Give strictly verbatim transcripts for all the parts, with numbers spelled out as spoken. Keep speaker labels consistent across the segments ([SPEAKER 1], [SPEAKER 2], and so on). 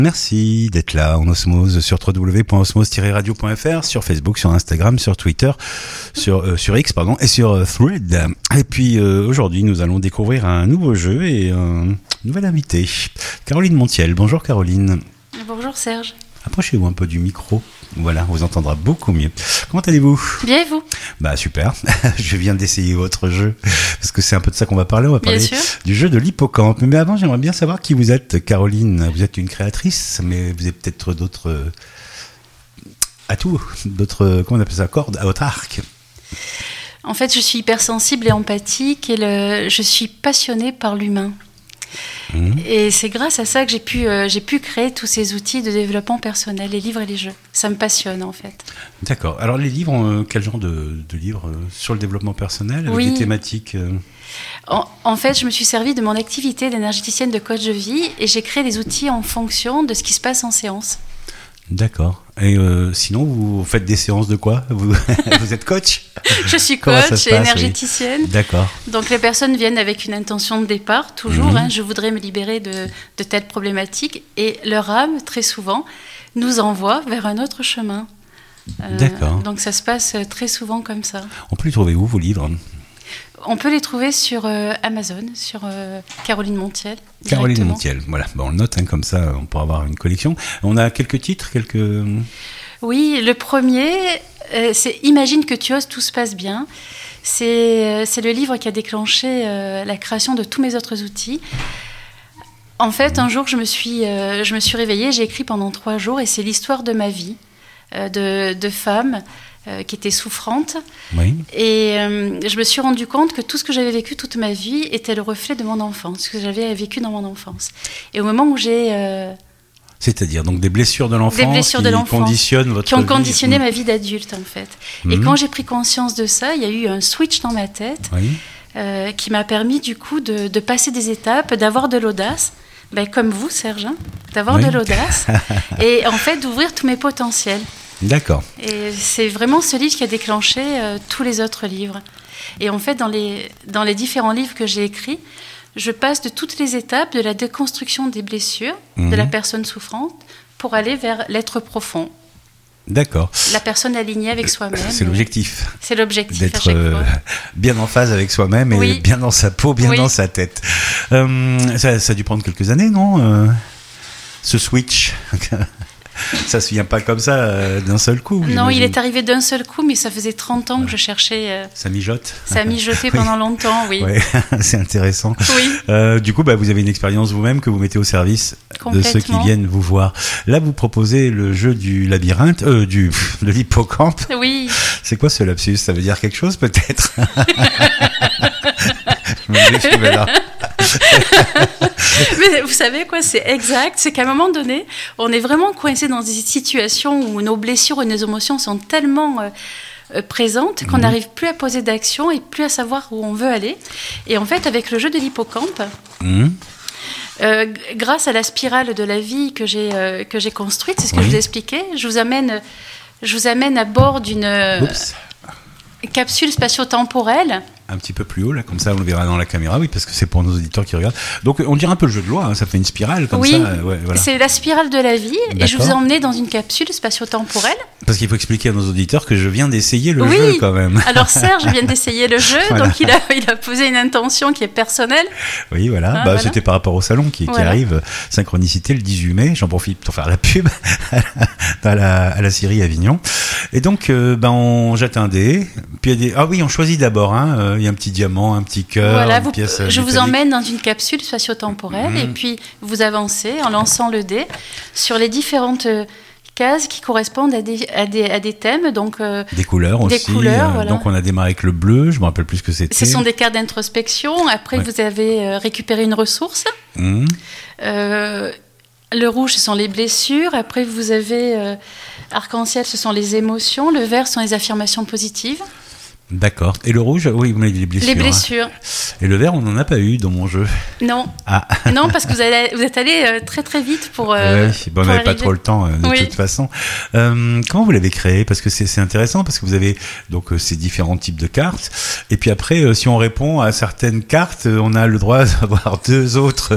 [SPEAKER 1] Merci d'être là en osmose sur w w w point osmose tiret radio point f r, sur Facebook, sur Instagram, sur Twitter, sur, euh, sur X pardon, et sur euh, Thread. Et puis euh, aujourd'hui, nous allons découvrir un nouveau jeu et un nouvel invité, Caroline Montiel. Bonjour Caroline.
[SPEAKER 2] Bonjour Serge.
[SPEAKER 1] Approchez-vous un peu du micro. Voilà, on vous entendra beaucoup mieux. Comment allez-vous ?
[SPEAKER 2] Bien et vous ?
[SPEAKER 1] Bah super, je viens d'essayer votre jeu, parce que c'est un peu de ça qu'on va parler, on va parler du jeu de l'hippocampe. Mais avant, j'aimerais bien savoir qui vous êtes, Caroline. Vous êtes une créatrice, mais vous avez peut-être d'autres euh, atouts, d'autres, comment on appelle ça, cordes à votre arc.
[SPEAKER 2] En fait, je suis hypersensible et empathique, et le, je suis passionnée par l'humain. Mmh. Et c'est grâce à ça que j'ai pu, euh, j'ai pu créer tous ces outils de développement personnel, les livres et les jeux. Ça me passionne en fait.
[SPEAKER 1] D'accord. Alors les livres, euh, quel genre de, de livres euh, sur le développement personnel, avec
[SPEAKER 2] oui.
[SPEAKER 1] des thématiques euh...
[SPEAKER 2] en, en fait, je me suis servie de mon activité d'énergéticienne de coach de vie et j'ai créé des outils en fonction de ce qui se passe en séance.
[SPEAKER 1] D'accord. Et euh, sinon, vous faites des séances de quoi ? Vous, vous êtes coach ?
[SPEAKER 2] Je suis coach et énergéticienne.
[SPEAKER 1] Oui. D'accord.
[SPEAKER 2] Donc les personnes viennent avec une intention de départ, toujours. Mmh. Hein, je voudrais me libérer de, de telles problématiques. Et leur âme, très souvent, nous envoie vers un autre chemin. Euh, D'accord. Donc ça se passe très souvent comme ça.
[SPEAKER 1] On peut les trouver où, vos livres ?
[SPEAKER 2] On peut les trouver sur euh, Amazon, sur euh, Caroline Montiel.
[SPEAKER 1] Caroline Montiel, voilà. Bon, on le note, hein, comme ça, on pourra avoir une collection. On a quelques titres, quelques...
[SPEAKER 2] Oui, le premier, euh, c'est « Imagine que tu oses, tout se passe bien ». C'est, euh, c'est le livre qui a déclenché euh, la création de tous mes autres outils. En fait, un jour, je me suis, euh, je me suis réveillée, j'ai écrit pendant trois jours, et c'est l'histoire de ma vie, euh, de, de femme euh, qui était souffrante. Oui. Et euh, je me suis rendu compte que tout ce que j'avais vécu toute ma vie était le reflet de mon enfance, ce que j'avais vécu dans mon enfance. Et au moment où j'ai... Euh,
[SPEAKER 1] C'est-à-dire donc des blessures de l'enfance,
[SPEAKER 2] des blessures
[SPEAKER 1] qui,
[SPEAKER 2] de l'enfance
[SPEAKER 1] conditionnent votre
[SPEAKER 2] qui ont
[SPEAKER 1] vie.
[SPEAKER 2] conditionné mmh. ma vie d'adulte en fait. Mmh. Et quand j'ai pris conscience de ça, il y a eu un switch dans ma tête oui. euh, qui m'a permis du coup de, de passer des étapes, d'avoir de l'audace, ben, comme vous Serge, hein, d'avoir oui. de l'audace et en fait d'ouvrir tous mes potentiels.
[SPEAKER 1] D'accord.
[SPEAKER 2] Et c'est vraiment ce livre qui a déclenché euh, tous les autres livres. Et en fait dans les, dans les différents livres que j'ai écrits, je passe de toutes les étapes de la déconstruction des blessures mmh. de la personne souffrante pour aller vers l'être profond.
[SPEAKER 1] D'accord.
[SPEAKER 2] La personne alignée avec soi-même.
[SPEAKER 1] C'est l'objectif.
[SPEAKER 2] C'est l'objectif
[SPEAKER 1] d'être
[SPEAKER 2] à chaque
[SPEAKER 1] euh,
[SPEAKER 2] fois.
[SPEAKER 1] Bien en phase avec soi-même et oui. bien dans sa peau, bien oui. dans sa tête. Euh, ça, ça a dû prendre quelques années, non euh, ce switch. Ça ne se vient pas comme ça euh, d'un seul coup.
[SPEAKER 2] Non,
[SPEAKER 1] j'imagine.
[SPEAKER 2] Il est arrivé d'un seul coup, mais ça faisait trente ans que je cherchais. Euh,
[SPEAKER 1] ça mijote.
[SPEAKER 2] Ça a mijoté pendant oui. longtemps, oui.
[SPEAKER 1] Ouais, c'est intéressant.
[SPEAKER 2] Oui.
[SPEAKER 1] Euh, du coup, bah, vous avez une expérience vous-même que vous mettez au service de ceux qui viennent vous voir. Là, vous proposez le jeu du labyrinthe, euh, du, de l'hippocampe.
[SPEAKER 2] Oui.
[SPEAKER 1] C'est quoi ce lapsus ? Ça veut dire quelque chose, peut-être ? Je me dis, je suis là.
[SPEAKER 2] Mais vous savez quoi, c'est exact, c'est qu'à un moment donné, on est vraiment coincé dans des situations où nos blessures et nos émotions sont tellement euh, euh, présentes qu'on n'arrive mmh. plus à poser d'action et plus à savoir où on veut aller. Et en fait, avec le jeu de l'hippocampe, mmh. euh, g- grâce à la spirale de la vie que j'ai, euh, que j'ai construite, c'est ce que oui. je vous expliquais, je vous amène, je vous amène à bord d'une euh, capsule spatio-temporelle.
[SPEAKER 1] Un petit peu plus haut, là, comme ça on le verra dans la caméra, oui, parce que c'est pour nos auditeurs qui regardent. Donc on dirait un peu le jeu de loi, hein, ça fait une spirale comme
[SPEAKER 2] oui,
[SPEAKER 1] ça. Euh, ouais, voilà.
[SPEAKER 2] C'est la spirale de la vie, D'accord. et je vous ai emmené dans une capsule spatio-temporelle.
[SPEAKER 1] Parce qu'il faut expliquer à nos auditeurs que je viens d'essayer le
[SPEAKER 2] oui.
[SPEAKER 1] jeu quand même.
[SPEAKER 2] Alors Serge vient d'essayer le jeu, voilà. donc il a, il a posé une intention qui est personnelle.
[SPEAKER 1] Oui, voilà, ah, bah, voilà. C'était par rapport au salon qui, voilà. qui arrive, Synchronicité, le dix-huit mai, j'en profite pour faire la pub à la, à la Syrie Avignon. Et donc, euh, ben, on jette un dé, puis il y a des... Ah oui, on choisit d'abord, hein, euh, il y a un petit diamant, un petit cœur,
[SPEAKER 2] voilà,
[SPEAKER 1] une
[SPEAKER 2] vous,
[SPEAKER 1] pièce
[SPEAKER 2] je
[SPEAKER 1] métallique.
[SPEAKER 2] vous emmène dans une capsule spatio-temporelle mmh. et puis vous avancez en lançant le dé sur les différentes cases qui correspondent à des, à des, à des thèmes. Donc, euh,
[SPEAKER 1] des couleurs
[SPEAKER 2] des
[SPEAKER 1] aussi.
[SPEAKER 2] Couleurs,
[SPEAKER 1] euh,
[SPEAKER 2] voilà.
[SPEAKER 1] Donc on a démarré avec le bleu, je me rappelle plus ce que c'était.
[SPEAKER 2] Ce sont des cartes d'introspection. Après, ouais. vous avez euh, récupéré une ressource. Mmh. Euh, le rouge, ce sont les blessures. Après, vous avez euh, arc-en-ciel, ce sont les émotions. Le vert, ce sont les affirmations positives.
[SPEAKER 1] D'accord. Et le rouge, oui, vous m'avez dit les blessures.
[SPEAKER 2] Les blessures.
[SPEAKER 1] Hein. Et le vert, on n'en a pas eu dans mon jeu.
[SPEAKER 2] Non. Ah. Non, parce que vous, allez, vous êtes allé euh, très très vite pour. Euh,
[SPEAKER 1] oui, bon, on n'avait pas trop le temps euh, de oui. toute façon. Euh, comment vous l'avez créé ? Parce que c'est, c'est intéressant, parce que vous avez donc euh, ces différents types de cartes. Et puis après, euh, si on répond à certaines cartes, euh, on a le droit d'avoir deux autres. Euh,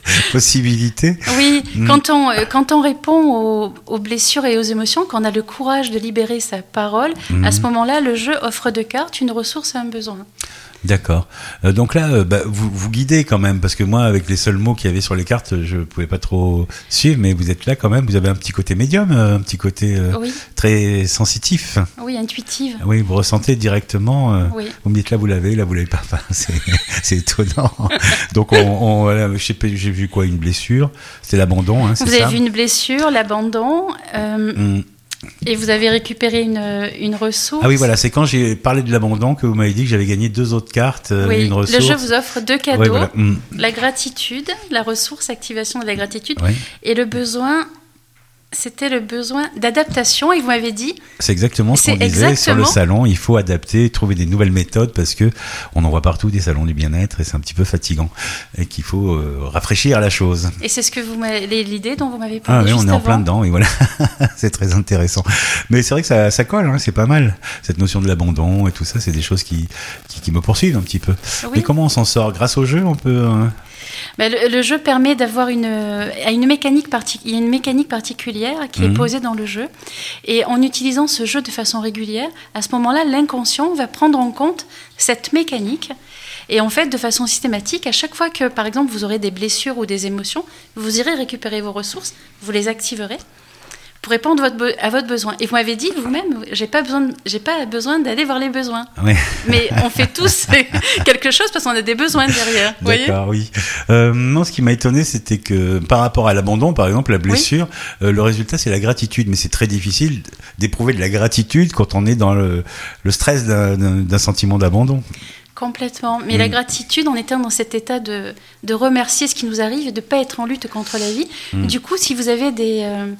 [SPEAKER 1] possibilités.
[SPEAKER 2] Oui, mmh. quand, on, quand on répond aux, aux blessures et aux émotions, quand on a le courage de libérer sa parole, mmh. à ce moment-là, le jeu offre deux cartes, une ressource et un besoin.
[SPEAKER 1] D'accord. Euh, donc là, euh, bah, vous vous guidez quand même, parce que moi, avec les seuls mots qu'il y avait sur les cartes, je pouvais pas trop suivre, mais vous êtes là quand même, vous avez un petit côté médium, euh, un petit côté euh, oui. très sensitif.
[SPEAKER 2] Oui, intuitive.
[SPEAKER 1] Oui, vous ressentez directement. Euh,
[SPEAKER 2] oui.
[SPEAKER 1] Vous me dites là, vous l'avez, là, vous l'avez pas. Enfin, c'est, c'est étonnant. Donc, on, on, voilà, je sais pas, j'ai vu quoi, une blessure. C'était l'abandon, hein, c'est
[SPEAKER 2] vous
[SPEAKER 1] ça.
[SPEAKER 2] Vous avez vu une blessure, l'abandon. Euh, mm. Et vous avez récupéré une, une ressource.
[SPEAKER 1] Ah oui, voilà, c'est quand j'ai parlé de l'abandon que vous m'avez dit que j'avais gagné deux autres cartes,
[SPEAKER 2] oui,
[SPEAKER 1] une ressource.
[SPEAKER 2] Le jeu vous offre deux cadeaux,
[SPEAKER 1] oui, voilà. mmh.
[SPEAKER 2] la gratitude, la ressource, activation de la gratitude,
[SPEAKER 1] oui.
[SPEAKER 2] et le besoin, c'était le besoin d'adaptation, et vous m'avez dit...
[SPEAKER 1] C'est exactement ce
[SPEAKER 2] c'est
[SPEAKER 1] qu'on disait
[SPEAKER 2] exactement...
[SPEAKER 1] sur le salon, il faut adapter, trouver des nouvelles méthodes, parce que on en voit partout des salons du bien-être, et c'est un petit peu fatigant, et qu'il faut euh, rafraîchir la chose.
[SPEAKER 2] Et c'est ce que vous m'avez, l'idée dont vous m'avez parlé.
[SPEAKER 1] Ah oui,
[SPEAKER 2] juste
[SPEAKER 1] on est
[SPEAKER 2] avant.
[SPEAKER 1] en plein dedans, et voilà, c'est très intéressant. Mais c'est vrai que ça, ça colle, hein, c'est pas mal, cette notion de l'abandon et tout ça, c'est des choses qui, qui, qui me poursuivent un petit peu. Oui. Mais comment on s'en sort? Grâce au jeu, on peut... Hein...
[SPEAKER 2] Ben, le, le jeu permet d'avoir une, une, mécanique, partic- il y a une mécanique particulière qui mmh. est posée dans le jeu. Et en utilisant ce jeu de façon régulière, à ce moment-là, l'inconscient va prendre en compte cette mécanique. Et en fait, de façon systématique, à chaque fois que, par exemple, vous aurez des blessures ou des émotions, vous irez récupérer vos ressources, vous les activerez pour répondre votre be- à votre besoin. Et vous m'avez dit vous-même, j'ai pas besoin, de, j'ai pas besoin d'aller voir les besoins.
[SPEAKER 1] Oui.
[SPEAKER 2] Mais on fait tous quelque chose parce qu'on a des besoins derrière. Vous
[SPEAKER 1] D'accord,
[SPEAKER 2] voyez
[SPEAKER 1] oui. Euh, non, ce qui m'a étonné, c'était que par rapport à l'abandon, par exemple, la blessure, oui. euh, le résultat, c'est la gratitude. Mais c'est très difficile d'éprouver de la gratitude quand on est dans le, le stress d'un, d'un, d'un sentiment d'abandon.
[SPEAKER 2] Complètement. Mais mmh. la gratitude, on était dans cet état de, de remercier ce qui nous arrive et de ne pas être en lutte contre la vie. Mmh. Du coup, si vous avez des... Euh,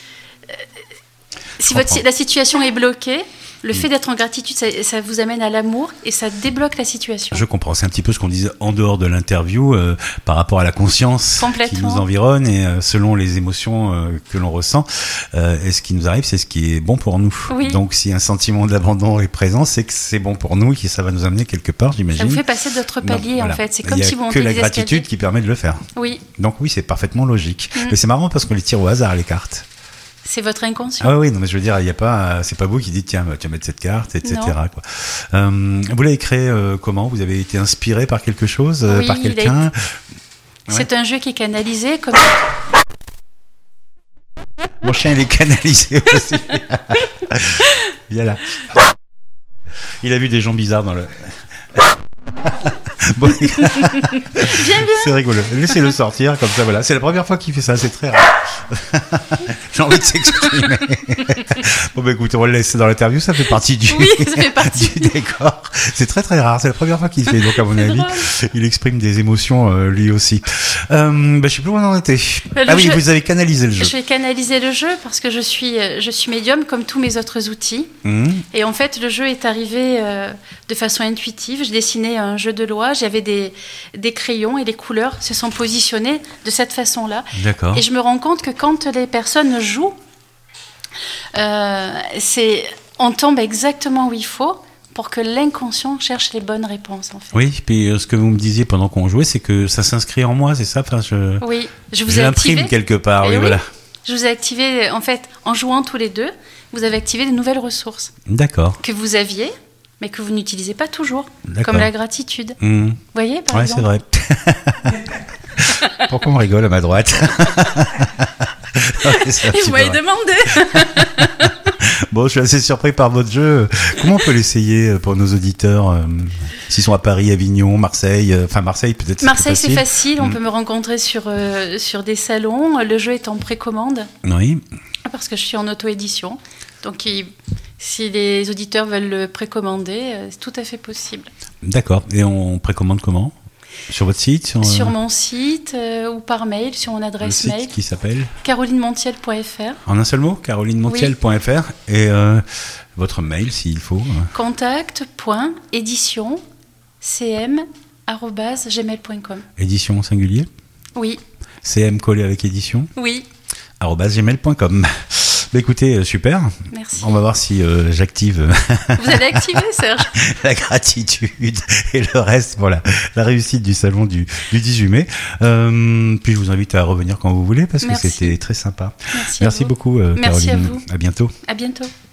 [SPEAKER 2] Si votre, la situation est bloquée, le mmh. fait d'être en gratitude, ça, ça vous amène à l'amour et ça débloque la situation.
[SPEAKER 1] Je comprends. C'est un petit peu ce qu'on disait en dehors de l'interview euh, par rapport à la conscience qui nous environne et euh, selon les émotions euh, que l'on ressent. Euh, et ce qui nous arrive, c'est ce qui est bon pour nous.
[SPEAKER 2] Oui.
[SPEAKER 1] Donc, si un sentiment d'abandon est présent, c'est que c'est bon pour nous et que ça va nous amener quelque part, j'imagine.
[SPEAKER 2] Ça vous fait passer d'autres paliers, non, voilà. en fait. C'est comme si vous
[SPEAKER 1] montez des escaliers. Il n'y a que la gratitude qui permet de le faire.
[SPEAKER 2] Oui.
[SPEAKER 1] Donc oui, c'est parfaitement logique. Mmh. Mais c'est marrant parce qu'on les tire au hasard, les cartes.
[SPEAKER 2] C'est votre inconscient.
[SPEAKER 1] Ah oui, non, mais je veux dire, il y a pas, c'est pas vous qui dites tiens, tu vas mettre cette carte, et cetera. Quoi. Euh, vous l'avez créé euh, comment? Vous avez été inspiré par quelque chose, euh,
[SPEAKER 2] oui,
[SPEAKER 1] par quelqu'un?
[SPEAKER 2] Été... Ouais. C'est un jeu qui est canalisé comme.
[SPEAKER 1] Mon chien, il est canalisé aussi. Viens là. Il a vu des gens bizarres dans le. Bon,
[SPEAKER 2] viens, viens.
[SPEAKER 1] C'est rigolo. Laissez-le sortir comme ça, voilà. C'est la première fois qu'il fait ça, c'est très rare. J'ai envie de s'exprimer. Bon, bah écoutez, on va le laisser dans l'interview, ça fait partie du,
[SPEAKER 2] oui, ça fait partie
[SPEAKER 1] du décor. C'est très très rare, c'est la première fois qu'il le fait, donc à mon avis, drôle. Il exprime des émotions euh, lui aussi. Euh, bah, je sais plus où on en était.
[SPEAKER 2] Bah,
[SPEAKER 1] ah oui,
[SPEAKER 2] jeu,
[SPEAKER 1] vous avez canalisé le jeu.
[SPEAKER 2] Je vais canaliser le jeu parce que je suis, je suis médium comme tous mes autres outils. Mmh. Et en fait, le jeu est arrivé euh, de façon intuitive. Je dessinais un jeu de loi, j'avais des, des crayons et les couleurs se sont positionnées de cette façon-là.
[SPEAKER 1] D'accord.
[SPEAKER 2] Et je me rends compte que quand les personnes jouent, euh, c'est, on tombe exactement où il faut pour que l'inconscient cherche les bonnes réponses. En fait.
[SPEAKER 1] Oui, puis euh, ce que vous me disiez pendant qu'on jouait, c'est que ça s'inscrit en moi, c'est ça enfin, je,
[SPEAKER 2] Oui, je vous
[SPEAKER 1] je
[SPEAKER 2] ai
[SPEAKER 1] l'imprime
[SPEAKER 2] activé.
[SPEAKER 1] quelque part. Oui,
[SPEAKER 2] oui,
[SPEAKER 1] voilà.
[SPEAKER 2] Je vous ai activé, en fait, en jouant tous les deux, vous avez activé de nouvelles ressources.
[SPEAKER 1] D'accord.
[SPEAKER 2] Que vous aviez, mais que vous n'utilisez pas toujours,
[SPEAKER 1] D'accord.
[SPEAKER 2] comme la gratitude.
[SPEAKER 1] Mmh.
[SPEAKER 2] Vous voyez, par
[SPEAKER 1] ouais,
[SPEAKER 2] exemple.
[SPEAKER 1] Ouais, c'est vrai. Pourquoi on rigole à ma droite?
[SPEAKER 2] Ouais, et vous m'avez demandé.
[SPEAKER 1] Bon, je suis assez surpris par votre jeu. Comment on peut l'essayer pour nos auditeurs euh, s'ils sont à Paris, Avignon, Marseille? Enfin, Marseille, peut-être.
[SPEAKER 2] Marseille,
[SPEAKER 1] c'est
[SPEAKER 2] facile.
[SPEAKER 1] facile.
[SPEAKER 2] c'est facile. On
[SPEAKER 1] mmh.
[SPEAKER 2] peut me rencontrer sur, euh, sur des salons. Le jeu est en précommande.
[SPEAKER 1] Oui.
[SPEAKER 2] Parce que je suis en auto-édition. Donc, il, si les auditeurs veulent le précommander, euh, c'est tout à fait possible.
[SPEAKER 1] D'accord. Et on précommande comment? Sur votre site? Sur,
[SPEAKER 2] sur
[SPEAKER 1] euh...
[SPEAKER 2] mon site euh, ou par mail, sur mon adresse
[SPEAKER 1] le
[SPEAKER 2] mail.
[SPEAKER 1] Site qui s'appelle
[SPEAKER 2] caroline montiel point f r.
[SPEAKER 1] En un seul mot, caroline montiel point f r. Oui. Et euh, votre mail, s'il faut.
[SPEAKER 2] contact point édition c m arobase gmail point com.
[SPEAKER 1] Édition singulier?
[SPEAKER 2] Oui.
[SPEAKER 1] C M collé avec édition?
[SPEAKER 2] Oui.
[SPEAKER 1] arobase gmail point com. Bah écoutez, super.
[SPEAKER 2] Merci.
[SPEAKER 1] On va voir si euh, j'active.
[SPEAKER 2] Vous allez activer, Serge.
[SPEAKER 1] La gratitude et le reste pour la, la réussite du salon du, du dix-huit mai. Euh, puis je vous invite à revenir quand vous voulez parce Merci. que c'était très sympa.
[SPEAKER 2] Merci,
[SPEAKER 1] Merci beaucoup, euh,
[SPEAKER 2] Merci
[SPEAKER 1] Caroline.
[SPEAKER 2] à vous.
[SPEAKER 1] À bientôt.
[SPEAKER 2] À bientôt.